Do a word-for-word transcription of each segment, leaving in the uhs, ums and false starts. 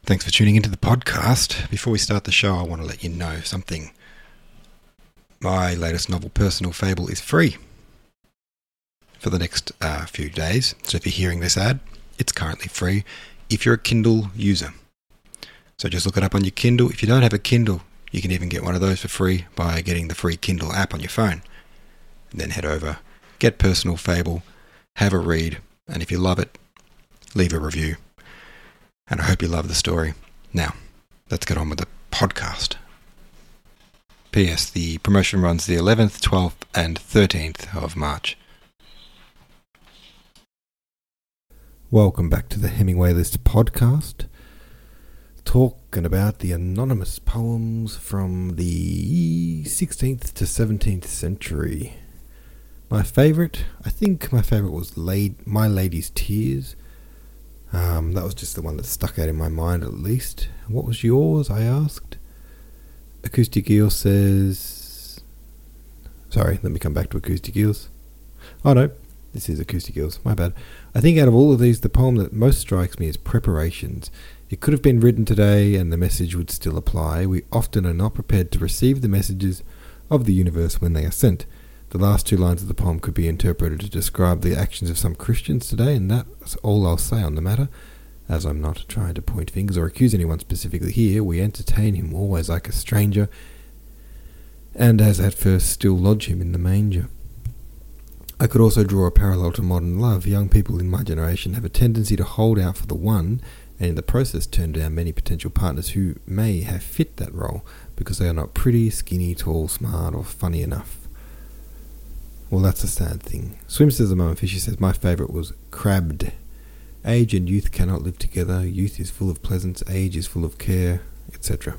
Thanks for tuning into the podcast. Before we start the show, I want to let you know something. My latest novel, Personal Fable, is free for the next uh, few days. So if you're hearing this ad, it's currently free if you're a Kindle user. So just look it up on your Kindle. If you don't have a Kindle, you can even get one of those for free by getting the free Kindle app on your phone. And then head over, get Personal Fable, have a read, and if you love it, leave a review. And I hope you love the story. Now, let's get on with the podcast. P S. The promotion runs the eleventh, twelfth and thirteenth of March. Welcome back to the Hemingway List podcast. Talking about the anonymous poems from the sixteenth to seventeenth century. My favourite, I think my favourite was Laid, My Lady's Tears. Um, that was just the one that stuck out in my mind at least. What was yours, I asked? Acoustic Eel says... Sorry, let me come back to Acoustic Eels. Oh no, this is Acoustic Eels, my bad. I think out of all of these, the poem that most strikes me is Preparations. It could have been written today and the message would still apply. We often are not prepared to receive the messages of the universe when they are sent. The last two lines of the poem could be interpreted to describe the actions of some Christians today, and that's all I'll say on the matter. As I'm not trying to point fingers or accuse anyone specifically here, we entertain him always like a stranger, and as at first still lodge him in the manger. I could also draw a parallel to modern love. Young people in my generation have a tendency to hold out for the one, and in the process turn down many potential partners who may have fit that role, because they are not pretty, skinny, tall, smart, or funny enough. Well, that's a sad thing. Swim says the moment Fishy says, my favourite was Crabbed. Age and youth cannot live together. Youth is full of pleasance. Age is full of care, et cetera.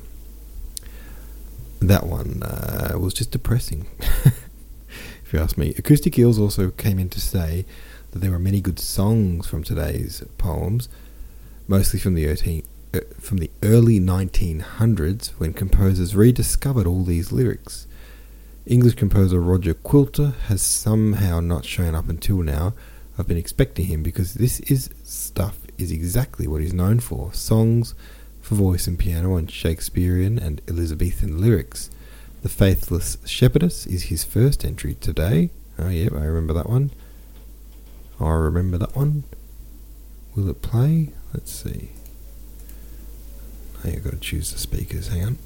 That one uh, was just depressing, if you ask me. Acoustic Eels also came in to say that there are many good songs from today's poems, mostly from the early, uh, from the early nineteen hundreds, when composers rediscovered all these lyrics. English composer Roger Quilter has somehow not shown up until now. I've been expecting him because this is stuff is exactly what he's known for. Songs for voice and piano and Shakespearean and Elizabethan lyrics. The Faithless Shepherdess is his first entry today. Oh yeah, I remember that one. I remember that one. Will it play? Let's see. I've got to choose the speakers. Hang on.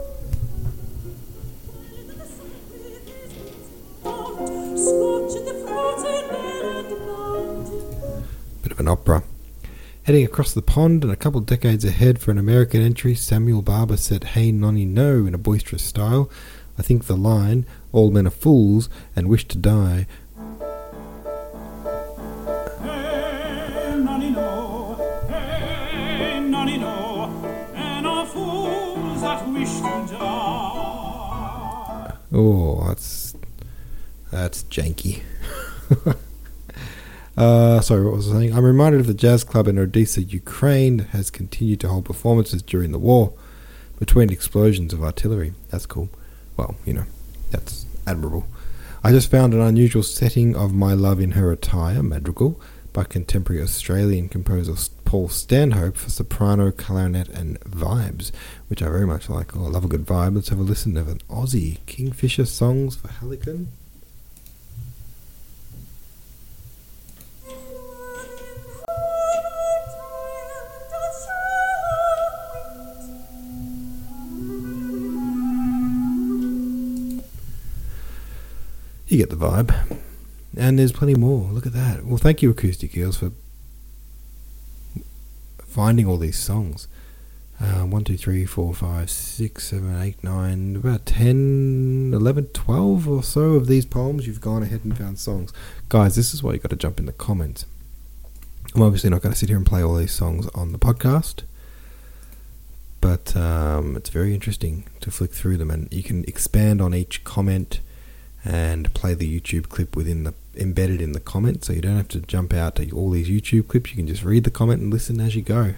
Bit of an opera. Heading across the pond and a couple of decades ahead for an American entry, Samuel Barber said "Hey Nonny No" in a boisterous style. I think the line, "All men are fools and wish to die," Hey Nonny No, hey Nonny No, and are fools that wish to die. Oh, that's that's janky. Uh, sorry, what was I saying? I'm reminded of the jazz club in Odessa, Ukraine, that has continued to hold performances during the war, between explosions of artillery. That's cool. Well, you know, that's admirable. I just found an unusual setting of My Love in Her Attire, Madrigal, by contemporary Australian composer Paul Stanhope for soprano, clarinet and vibes, which I very much like. Oh, I love a good vibe. Let's have a listen of an Aussie Kingfisher Songs for Hallican. You get the vibe. And there's plenty more. Look at that. Well, thank you, Acoustic Eels, for finding all these songs. Uh, one, two, three, four, five, six, seven, eight, nine, about ten, eleven, twelve or so of these poems. You've gone ahead and found songs. Guys, this is why you've got to jump in the comments. I'm obviously not going to sit here and play all these songs on the podcast, but um, it's very interesting to flick through them, and you can expand on each comment and play the YouTube clip within the embedded in the comment, so you don't have to jump out to all these YouTube clips. You can just read the comment and listen as you go.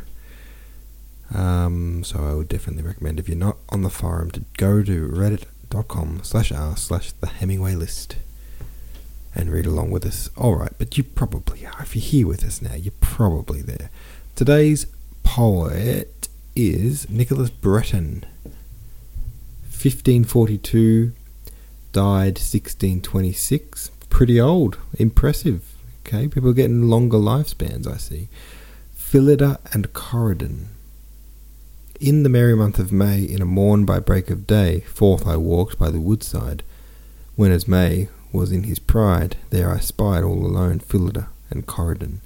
Um, so I would definitely recommend, if you're not on the forum, to go to reddit.com slash r slash the Hemingway list and read along with us. Alright, but you probably are. If you're here with us now, you're probably there. Today's poet is Nicholas Breton. fifteen forty-two, died sixteen twenty-six. Pretty old. Impressive. Okay, people are getting longer lifespans, I see. Phillida and Corydon. In the merry month of May, in a morn by break of day, forth I walked by the woodside. When as May was in his pride, there I spied all alone Phillida and Corydon.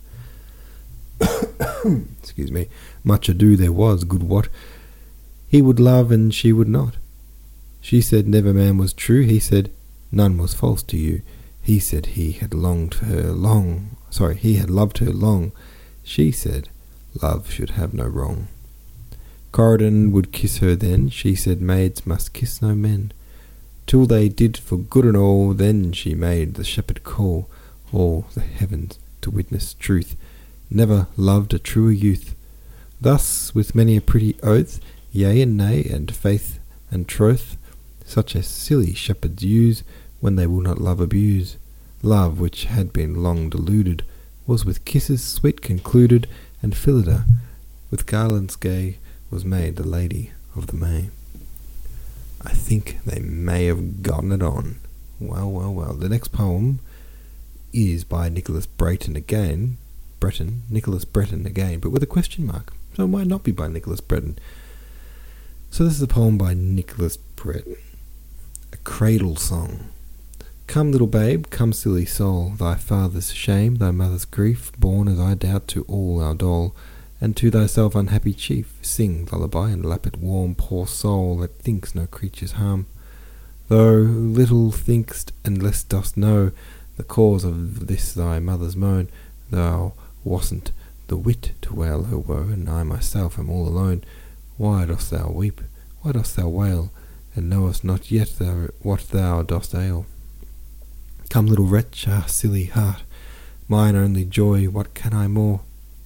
Excuse me. Much ado there was, good what. He would love and she would not. She said never man was true. He said none was false to you. He said he had longed for her long. Sorry, he had loved her long. She said love should have no wrong. Corydon would kiss her then. She said maids must kiss no men. Till they did for good and all, then she made the shepherd call all the heavens to witness truth. Never loved a truer youth. Thus, with many a pretty oath, yea and nay, and faith and troth, such as silly shepherds use when they will not love abuse, love which had been long deluded, was with kisses sweet concluded, and Phillida, with garlands gay, was made the lady of the May. I think they may have gotten it on. Well, well, well. The next poem is by Nicholas Breton again. Breton, Nicholas Breton again, but with a question mark. So it might not be by Nicholas Breton. So this is a poem by Nicholas Breton. A cradle song. Come, little babe, come, silly soul, thy father's shame, thy mother's grief, born as I doubt to all our dole, and to thyself, unhappy chief, sing lullaby and lap it warm, poor soul that thinks no creature's harm. Though little think'st and less dost know the cause of this thy mother's moan, thou wasn't the wit to wail her woe, and I myself am all alone. Why dost thou weep? Why dost thou wail? And knowest not yet thou what thou dost ail? Come, little wretch, ah, silly heart, mine only joy, what can I more?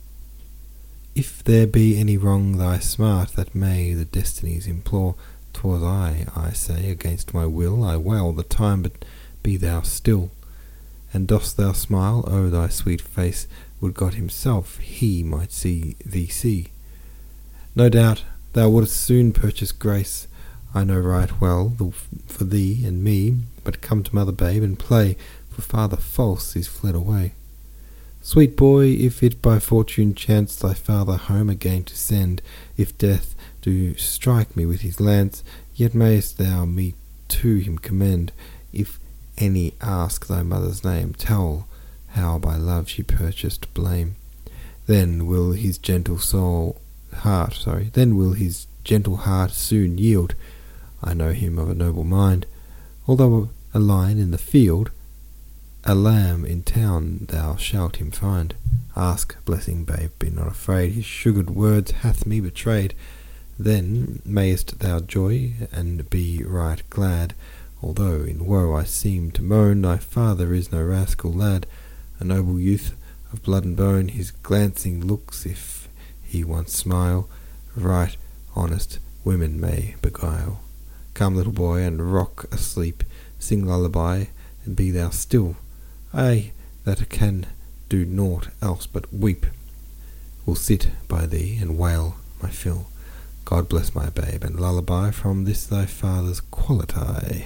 If there be any wrong thy smart, that may the destinies implore, 'twas I, I say, against my will, I wail the time, but be thou still. And dost thou smile? Oh, thy sweet face, would God himself he might see thee see. No doubt thou wouldst soon purchase grace, I know right well, the, for thee and me, but come to mother babe and play, for father false is fled away. Sweet boy, if it by fortune chance thy father home again to send, if death do strike me with his lance, yet mayst thou me to him commend. If any ask thy mother's name, tell how by love she purchased blame. Then will his gentle soul heart, sorry, then will his gentle heart soon yield. I know him of a noble mind, although a lion in the field, a lamb in town thou shalt him find. Ask, blessing babe, be not afraid, his sugared words hath me betrayed. Then mayest thou joy and be right glad, although in woe I seem to moan, thy father is no rascal lad, a noble youth of blood and bone, his glancing looks, if he once smile, right honest women may beguile. Come, little boy, and rock asleep, sing lullaby, and be thou still. I, that can do naught else but weep, will sit by thee and wail my fill. God bless my babe, and lullaby from this thy father's quality.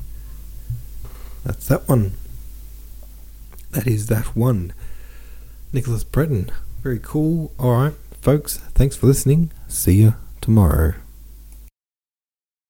That's that one. That is that one. Nicholas Breton. Very cool. Alright, folks, thanks for listening. See you tomorrow.